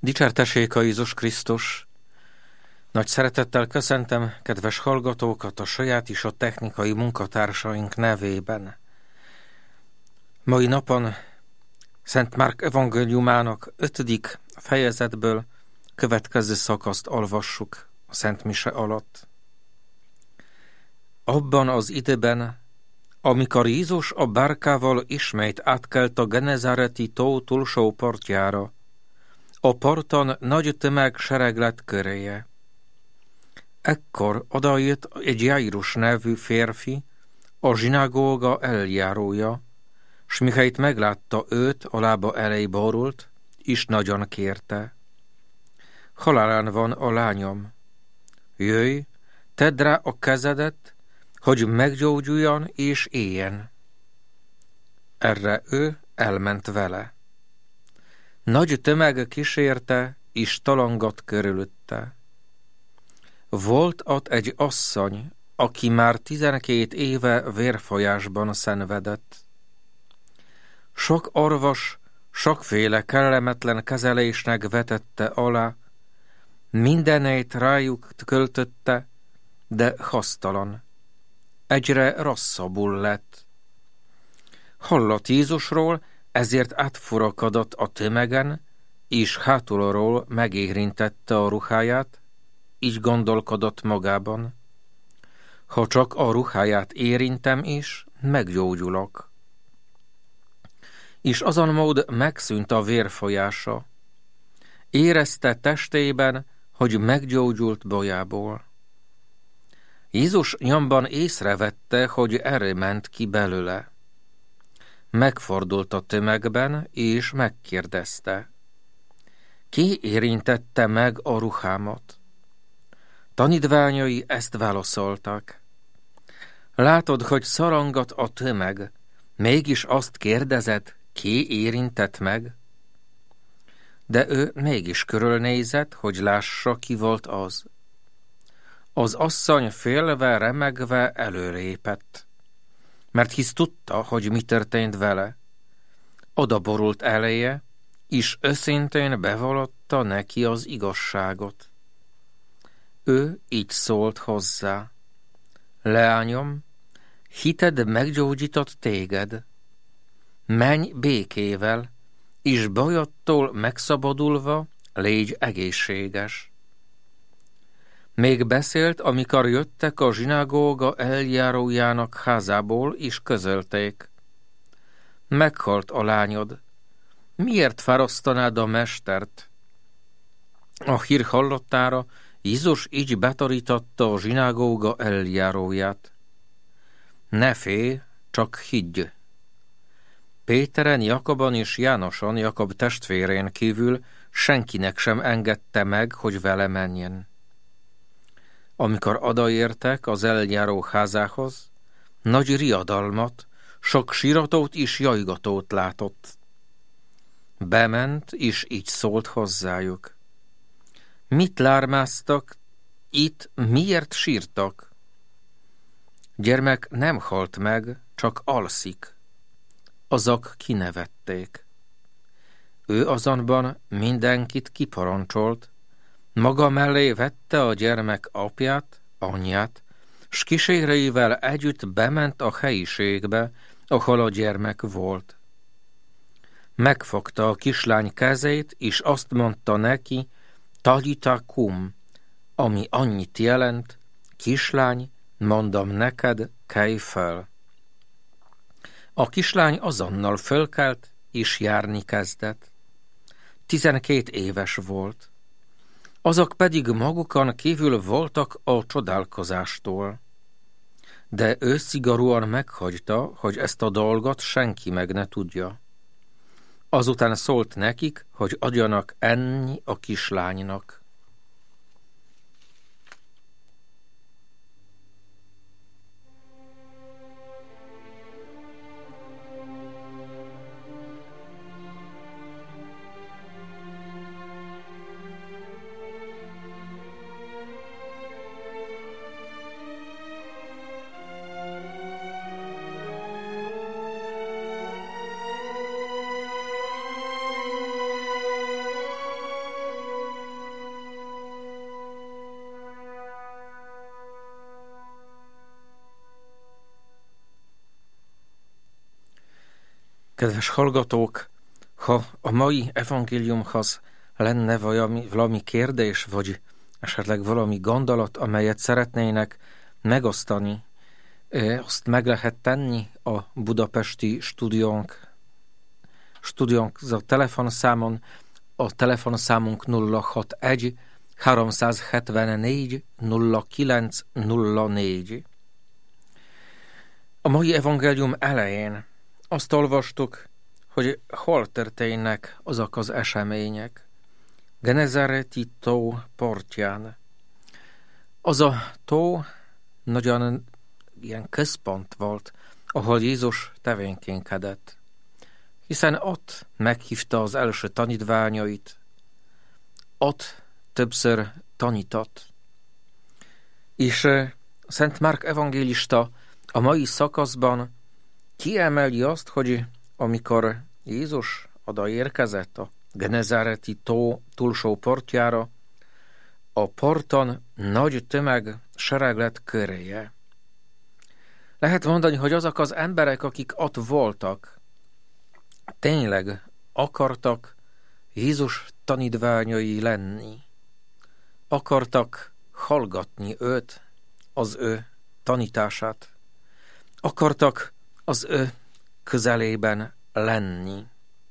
Dicsértessék a Jézus Krisztus! Nagy szeretettel köszöntöm kedves hallgatókat a saját és a technikai munkatársaink nevében. Mai napon Szent Márk evangéliumának 5. fejezetből következő szakaszt olvassuk a Szent Mise alatt. Abban az időben, amikor Jézus a bárkával ismét átkelt a Genezáreti tó túlsó partjára, a parton nagy tömeg sereg lett köréje. Ekkor odajött egy Jairus nevű férfi, a zsinagóga eljárója, s mihelyt meglátta őt, a lába elé borult, és nagyon kérte. Halálán van a lányom. Jöjj, tedd rá a kezedet, hogy meggyógyuljon és éljen. Erre ő elment vele. Nagy tömeg kísérte, és talangat körülötte. Volt ott egy asszony, aki már 12 éve vérfolyásban szenvedett. Sok orvos sokféle kellemetlen kezelésnek vetette alá, mindenét rájuk költötte, de hasztalan. Egyre rosszabbul lett. Hallott Jézusról, ezért átfurakodott a tömegen, és hátulról megérintette a ruháját, így gondolkodott magában. Ha csak a ruháját érintem is, meggyógyulok. És azon mód megszűnt a vérfolyása. Érezte testében, hogy meggyógyult bajából. Jézus nyomban észrevette, hogy erő ment ki belőle. Megfordult a tömegben, és megkérdezte. Ki érintette meg a ruhámat? Tanítványai ezt válaszoltak. Látod, hogy szorongat a tömeg, mégis azt kérdezed, ki érintett meg? De ő mégis körülnézett, hogy lássa, ki volt az. Az asszony félve, remegve előlépett, mert hisz tudta, hogy mi történt vele. Oda borult eléje, és őszintén bevallotta neki az igazságot. Ő így szólt hozzá. Leányom, hited meggyógyított téged. Menj békével, és bajodtól megszabadulva légy egészséges. Még beszélt, amikor jöttek a zsinagóga eljárójának házából, és közölték. Meghalt a lányod. Miért fárasztanád a mestert? A hír hallottára Jézus így betanította a zsinagóga eljáróját. Ne félj, csak higgy. Péteren, Jakabon és Jánoson, Jakab testvérén kívül senkinek sem engedte meg, hogy vele menjen. Amikor odaértek az eljáró házához, nagy riadalmat, sok síratót és jajgatót látott. Bement, és így szólt hozzájuk. Mit lármáztak? Itt miért sírtak? Gyermek nem halt meg, csak alszik. Azok kinevették. Ő azonban mindenkit kiparancsolt, maga mellé vette a gyermek apját, anyját, s kíséreivel együtt bement a helyiségbe, ahol a gyermek volt. Megfogta a kislány kezét, és azt mondta neki, Talita kum, ami annyit jelent, kislány, mondom neked, kelj fel. A kislány azonnal fölkelt, és járni kezdett. 12 éves volt. Azok pedig magukon kívül voltak a csodálkozástól. De ő szigorúan meghagyta, hogy ezt a dolgot senki meg ne tudja. Azután szólt nekik, hogy adjanak enni a kislánynak. Kedves hallgatók, ha a mai evangéliumhoz lenne valami kérdés, vagy esetleg valami gondolat, amelyet szeretnének megosztani, azt meg lehet tenni a budapesti stúdiónk a telefonszámon. A telefonszámunk 061 374 0904. A mai evangélium elején azt olvastuk, hogy hol történnek azok az események. Genezareti tó partján. Az a tó nagyon ilyen központ volt, ahol Jézus tevékenykedett, hiszen ott meghívta az első tanítványait, ott többször tanított. És Szent Márk evangélista a mai szakaszban kiemeli azt, hogy amikor Jézus odaérkezett a Genezareti tó túlsó partjára, a parton nagy tömeg sereg lett köréje. Lehet mondani, hogy azok az emberek, akik ott voltak, tényleg akartak Jézus tanítványai lenni. Akartak hallgatni őt, az ő tanítását. Akartak az ő közelében lenni.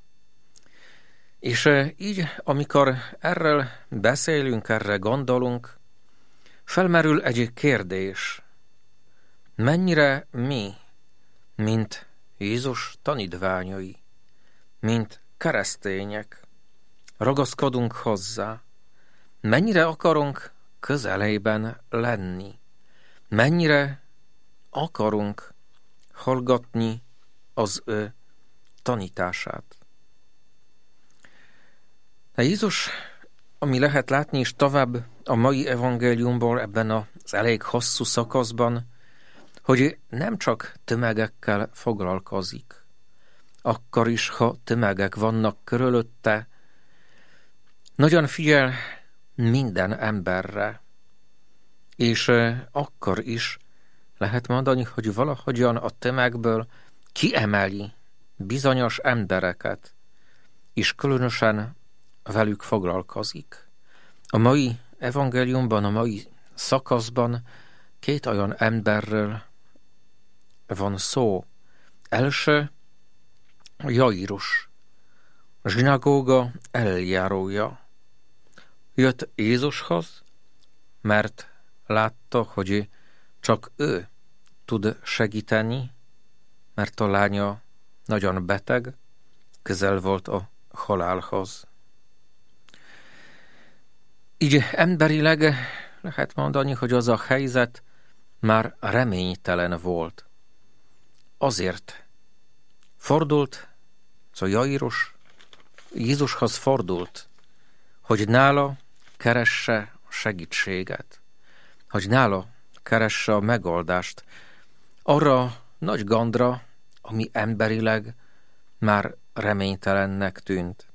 És így, amikor erről beszélünk, erre gondolunk, felmerül egy kérdés. Mennyire mi, mint Jézus tanítványai, mint keresztények, ragaszkodunk hozzá? Mennyire akarunk közelében lenni? Mennyire akarunk hallgatni az ő tanítását? De Jézus, ami lehet látni is tovább a mai evangéliumból ebben az elég hosszú szakaszban, hogy nem csak tömegekkel foglalkozik, akkor is, ha tömegek vannak körülötte, nagyon figyel minden emberre, és akkor is lehet mondani, hogy valahogyan a tömegből kiemeli bizonyos embereket, és különösen velük foglalkozik. A mai evangéliumban, a mai szakaszban két olyan emberről van szó. Első, Jairus, a zsinagóga eljárója. Jött Jézushoz, mert látta, hogy csak ő tud segíteni, mert a lánya nagyon beteg, közel volt a halálhoz. Így emberileg lehet mondani, hogy az a helyzet már reménytelen volt. Azért fordult, szóval Jairus Jézushoz fordult, hogy nála keresse segítséget, hogy nála keresse a megoldást arra nagy gondra, ami emberileg már reménytelennek tűnt.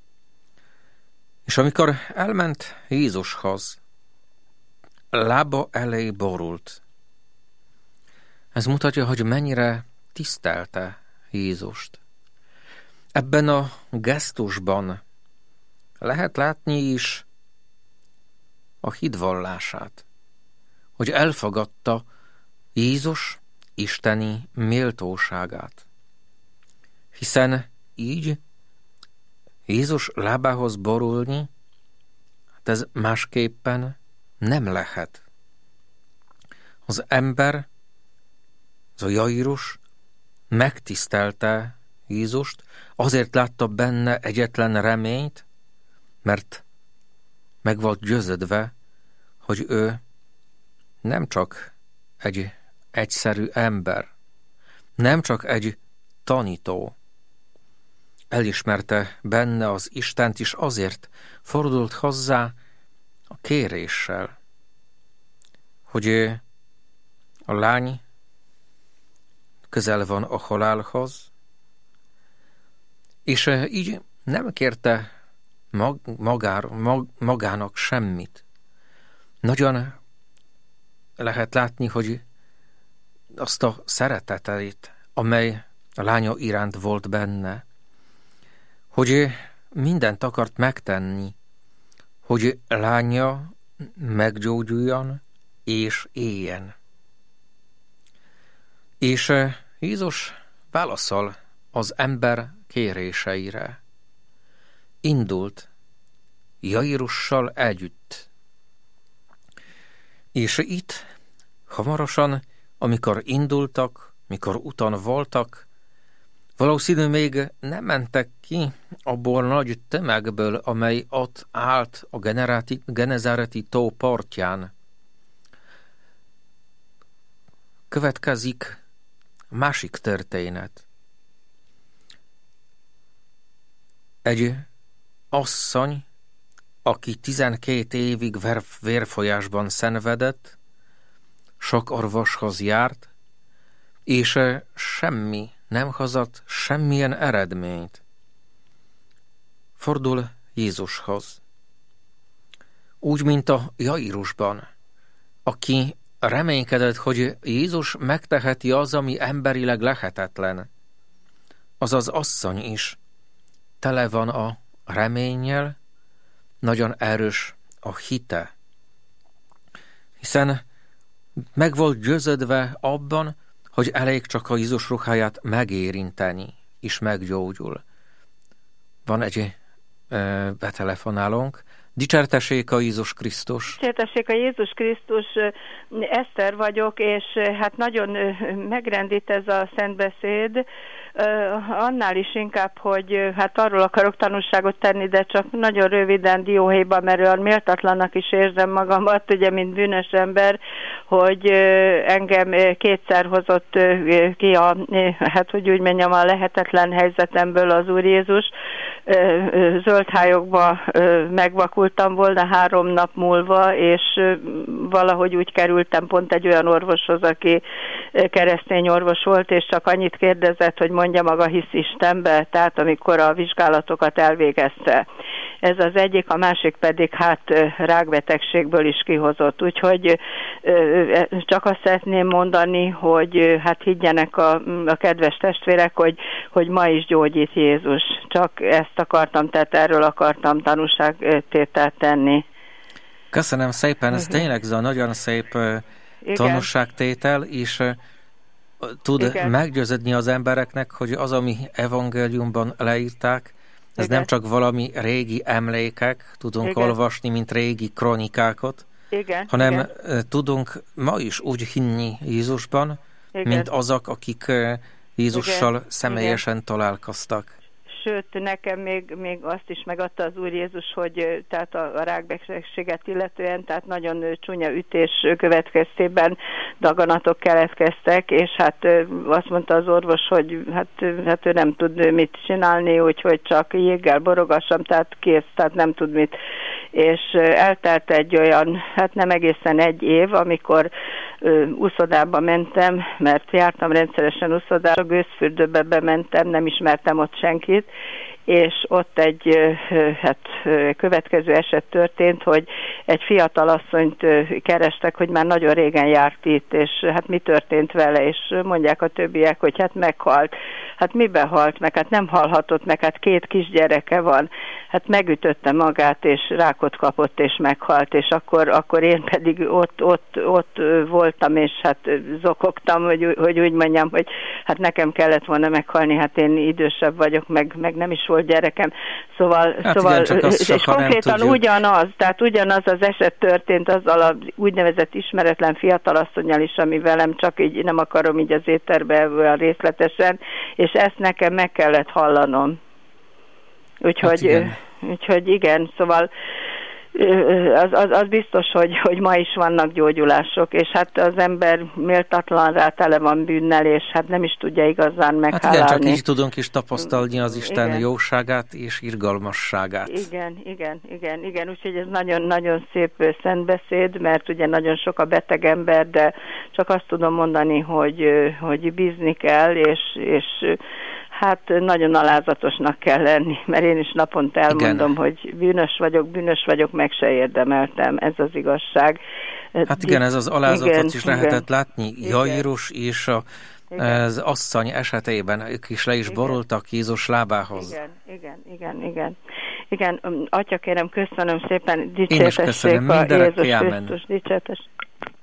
És amikor elment Jézushoz, lába elé borult. Ez mutatja, hogy mennyire tisztelte Jézust. Ebben a gesztusban lehet látni is a hitvallását, hogy elfogadta Jézus isteni méltóságát. Hiszen így Jézus lábához borulni, hát ez másképpen nem lehet. Az ember, az a Jairus megtisztelte Jézust, azért látta benne egyetlen reményt, mert meg volt győződve, hogy ő nem csak egy egyszerű ember, nem csak egy tanító. Elismerte benne az Istent, és azért fordult hozzá a kéréssel, hogy a lány közel van a halálhoz, és így nem kérte magának semmit. Nagyon lehet látni, hogy azt a szeretetét, amely a lánya iránt volt benne, hogy mindent akart megtenni, hogy lánya meggyógyuljon és éljen. És Jézus válaszol az ember kéréseire. Indult Jairussal együtt. És itt hamarosan, amikor indultak, mikor úton voltak, valószínű még nem mentek ki abból nagy tömegből, amely ott állt a Genezáreti tó partján. Következik másik történet. Egy asszony, aki 12 évig vérfolyásban szenvedett, sok orvoshoz járt, és semmi nem hozott semmilyen eredményt. Fordul Jézushoz. Úgy, mint a Jairusban, aki reménykedett, hogy Jézus megteheti az, ami emberileg lehetetlen. Azaz asszony is tele van a reménnyel, nagyon erős a hite. Hiszen meg volt győződve abban, hogy elég csak a Jézus ruháját megérinteni, és meggyógyul. Van egy betelefonálónk. Dicsértessék a Jézus Krisztus. Dicsértessék a Jézus Krisztus. Eszter vagyok, és hát nagyon megrendít ez a szentbeszéd, annál is inkább, hogy hát arról akarok tanúságot tenni, de csak nagyon röviden dióhéjba, mert olyan méltatlannak is érzem magamat, ugye, mint bűnös ember, hogy engem kétszer hozott ki hát hogy úgy mondjam, a lehetetlen helyzetemből az Úr Jézus. Zöldhályokba megvakultam volna 3 nap múlva, és valahogy úgy kerültem pont egy olyan orvoshoz, aki keresztény orvos volt, és csak annyit kérdezett, hogy mondja maga hisz Istenbe, tehát amikor a vizsgálatokat elvégezte. Ez az egyik, a másik pedig hát rákbetegségből is kihozott. Úgyhogy csak azt szeretném mondani, hogy hát higgyenek a kedves testvérek, hogy ma is gyógyít Jézus. Csak ezt akartam, tehát erről akartam tanúságtételt tenni. Köszönöm szépen, ez tényleg ez a nagyon szép tanúságtétel, és tud meggyőződni az embereknek, hogy az, ami evangéliumban leírták, ez nem csak valami régi emlékek, tudunk olvasni, mint régi kronikákat, hanem tudunk ma is úgy hinni Jézusban, mint azok, akik Jézussal személyesen találkoztak. Sőt, nekem még azt is megadta az Úr Jézus, hogy tehát a rákbetegséget illetően, tehát nagyon csúnya ütés következtében daganatok keletkeztek, és hát azt mondta az orvos, hogy hát ő nem tud mit csinálni, úgyhogy csak jéggel borogassam, tehát kész, tehát nem tud mit. És eltelt egy olyan, hát nem egészen 1 év, amikor úszodába mentem, mert jártam rendszeresen úszodába, gőzfürdőbe bementem, nem ismertem ott senkit, és ott egy következő eset történt, hogy egy fiatal asszonyt kerestek, hogy már nagyon régen járt itt, és hát mi történt vele, és mondják a többiek, hogy hát meghalt. Hát miben halt meg? Hát nem halhatott meg, hát 2 kisgyereke van. Hát megütötte magát, és rákot kapott, és meghalt, és akkor én pedig ott voltam, és hát zokogtam, hogy úgy mondjam, hogy hát nekem kellett volna meghalni, hát én idősebb vagyok, meg nem is volt gyerekem. Szóval igen, és konkrétan ugyanaz az eset történt azzal az úgynevezett ismeretlen fiatalasszonnyal is, ami velem, csak így nem akarom így az étterbe olyan részletesen, és ezt nekem meg kellett hallanom. Úgyhogy igen, szóval az biztos, hogy ma is vannak gyógyulások, és hát az ember méltatlan rá tele van bűnnel, és hát nem is tudja igazán meghálálni. Hát igen, csak így tudunk is tapasztalni az Isten jóságát és irgalmasságát. Igen, úgyhogy ez nagyon-nagyon szép szentbeszéd, mert ugye nagyon sok a beteg ember, de csak azt tudom mondani, hogy bízni kell, és hát nagyon alázatosnak kell lenni, mert én is naponta elmondom, hogy bűnös vagyok, meg se érdemeltem, ez az igazság. Hát igen, ez az alázatot is lehetett látni. Jairus és a az asszony esetében ők is le is borultak Jézus lábához. Igen, Atya, kérem, köszönöm szépen, dicsértessék a Jézus Krisztus, dicsértessék.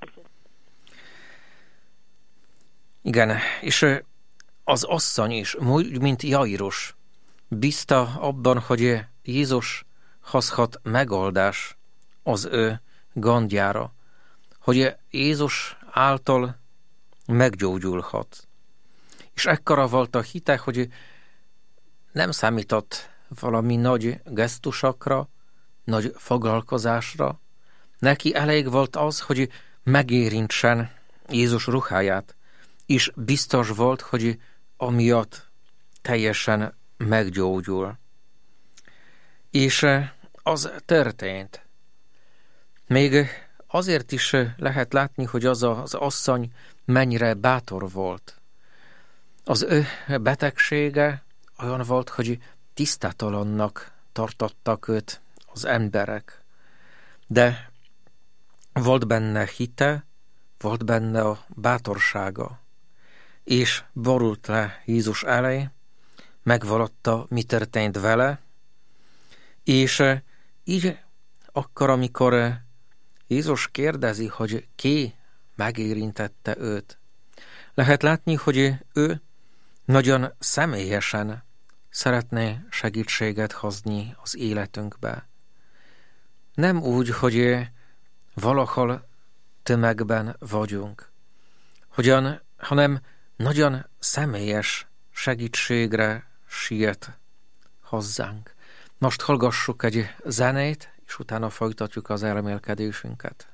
Igen, és az asszony is, mint Jairus, bízta abban, hogy Jézus hozhat megoldás az ő gondjára, hogy Jézus által meggyógyulhat. És ekkora volt a hite, hogy nem számított valami nagy gesztusokra, nagy foglalkozásra. Neki elég volt az, hogy megérintsen Jézus ruháját, és biztos volt, hogy amiatt teljesen meggyógyul. És az történt. Még azért is lehet látni, hogy az asszony mennyire bátor volt. Az ő betegsége olyan volt, hogy tisztátalannak tartottak őt az emberek. De volt benne hite, volt benne a bátorsága, és borult le Jézus elé, megvallotta, mi történt vele, és így akkor, amikor Jézus kérdezi, hogy ki megérintette őt, lehet látni, hogy ő nagyon személyesen szeretné segítséget hozni az életünkbe. Nem úgy, hogy valahol tömegben vagyunk, hanem nagyon személyes segítségre siet hozzánk. Most hallgassuk egy zenét, és utána folytatjuk az elmélkedésünket.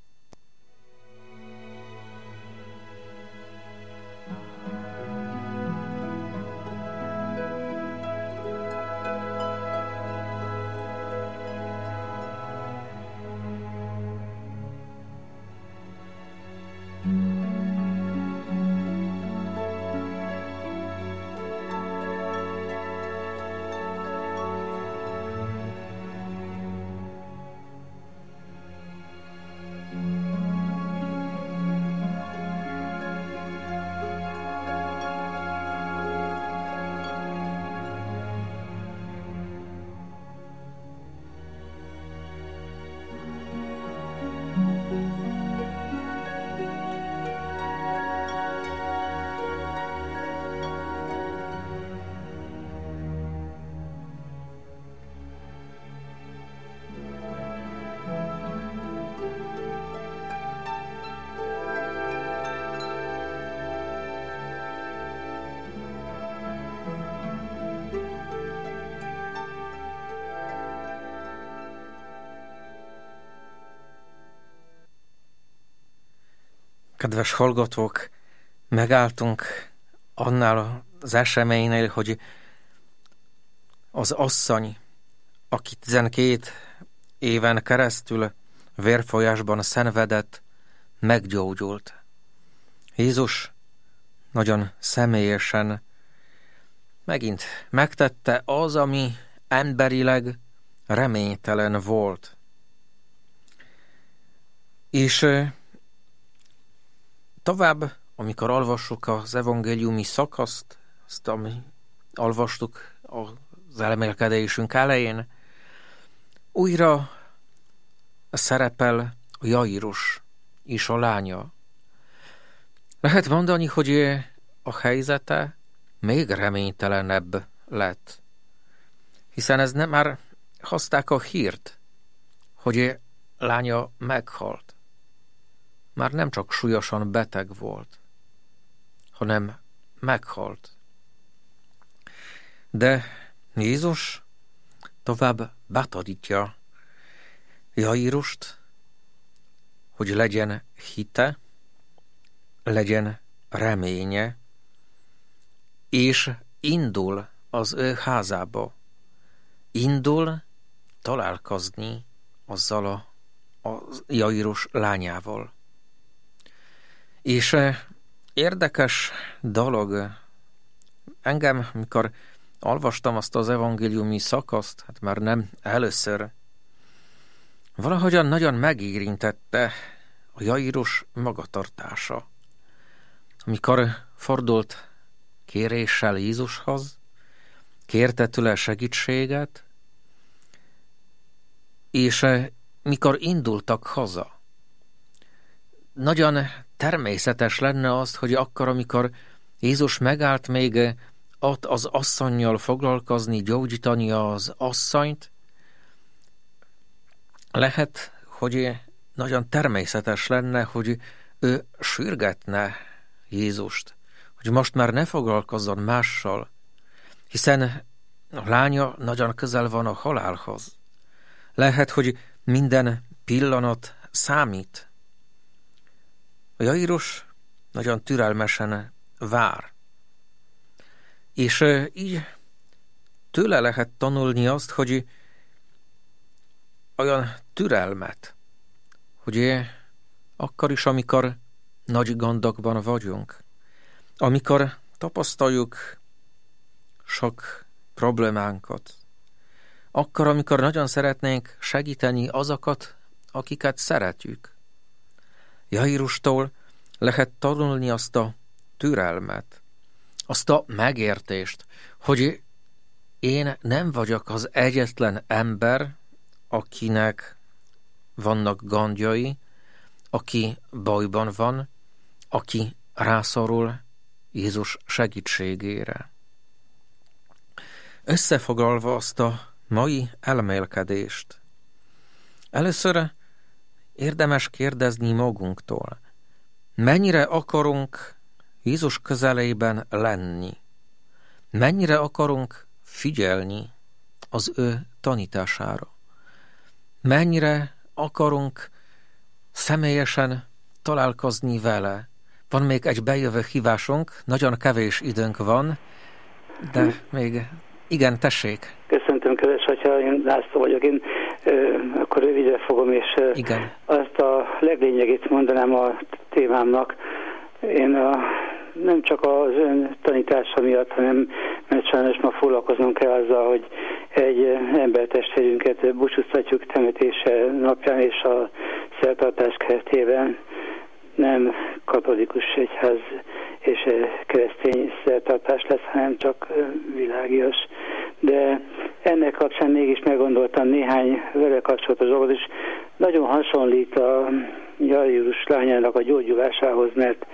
Kedves hallgatók, megálltunk annál az eseménynél, hogy az asszony, aki 12 éven keresztül vérfolyásban szenvedett, meggyógyult. Jézus nagyon személyesen megint megtette az, ami emberileg reménytelen volt. És tovább, amikor olvassuk az evangéliumi szakaszt, azt, ami olvastuk az elmélkedésünk elején, újra szerepel a Jairus és a lánya. Lehet mondani, hogy a helyzete még reménytelenebb lett, hiszen ez nem már hozták a hírt, hogy lánya meghalt. Már nem csak súlyosan beteg volt, hanem meghalt. De Jézus tovább bátorítja Jairust, hogy legyen hite, legyen reménye, és indul az ő házába. Indul találkozni azzal a Jairus lányával. És érdekes dolog, engem, amikor olvastam azt az evangéliumi szakaszt, hát már nem először, valahogyan nagyon megérintette a Jairus magatartása. amikor fordult kéréssel Jézushoz, kérte tőle segítséget, és mikor indultak haza, nagyon természetes lenne az, hogy akkor, amikor Jézus megállt még ott az asszonnyal foglalkozni, gyógyítani az asszonyt, lehet, hogy nagyon természetes lenne, hogy ő sürgetne Jézust, hogy most már ne foglalkozzon mással, hiszen a lánya nagyon közel van a halálhoz. Lehet, hogy minden pillanat számít. A Jairus nagyon türelmesen vár. És így tőle lehet tanulni azt, hogy olyan türelmet, hogy akkor is, amikor nagy gondokban vagyunk, amikor tapasztaljuk sok problémánkat, akkor, amikor nagyon szeretnénk segíteni azokat, akiket szeretjük. Jairustól lehet tanulni azt a türelmet, azt a megértést, hogy én nem vagyok az egyetlen ember, akinek vannak gondjai, aki bajban van, aki rászorul Jézus segítségére. Összefoglalva azt a mai elmélkedést, először érdemes kérdezni magunktól, mennyire akarunk Jézus közelében lenni, mennyire akarunk figyelni az ő tanítására, mennyire akarunk személyesen találkozni vele. Van még egy bejövő hívásunk, nagyon kevés időnk van, de még igen, tessék. Köszöntöm, kedves atya, én László vagyok. Én akkor rövidre fogom, és igen. Azt a leglényegét mondanám a témámnak. Én nem csak az ön tanítása miatt, hanem mert sajnos ma foglalkoznom kell azzal, hogy egy embertestvérünket búcsúztatjuk temetése napján és a szertartás keretében. Nem katolikus egyház és keresztény szertartás lesz, hanem csak világias. De ennek kapcsán mégis meggondoltam néhány vele kapcsolatos dolgot, és nagyon hasonlít a Jairus lányának a gyógyulásához, mert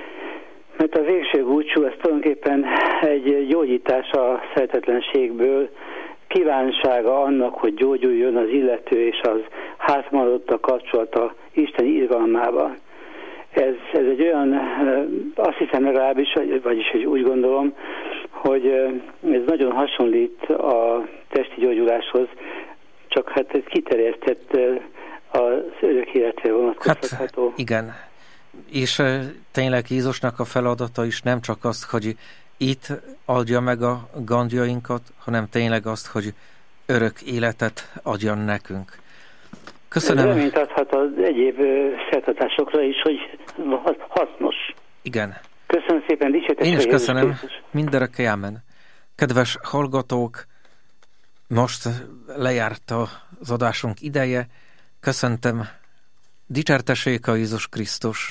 a végső búcsú az tulajdonképpen egy gyógyítás a szeretetlenségből, kívánsága annak, hogy gyógyuljon az illető és az hátmaradott a kapcsolata Isten irgalmába. Ez egy olyan, azt hiszem legalábbis, vagyis hogy úgy gondolom, hogy ez nagyon hasonlít a testi gyógyuláshoz, csak hát kiterjesztett az örök életre vonatkozható. Hát igen, és tényleg Jézusnak a feladata is nem csak az, hogy itt adja meg a gondjainkat, hanem tényleg azt, hogy örök életet adjon nekünk. Köszönöm. Reményt adhat az egyéb szertartásokra is, hogy hasznos. Igen. Köszönöm szépen, dicséretes. Én is köszönöm. Mindörökké ámen. Kedves hallgatók, most lejárt az adásunk ideje. Köszöntem. Dicsértessék a Jézus Krisztus.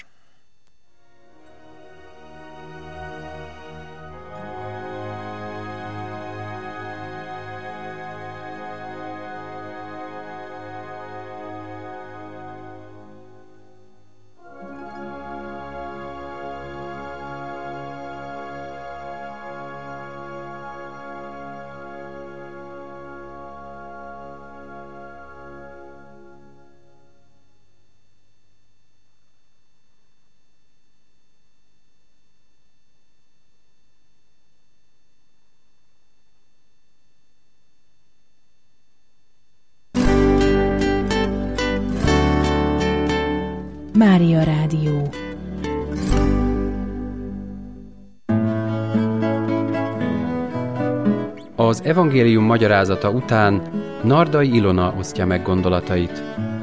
Mária Rádió. Az evangélium magyarázata után Nardai Ilona osztja meg gondolatait.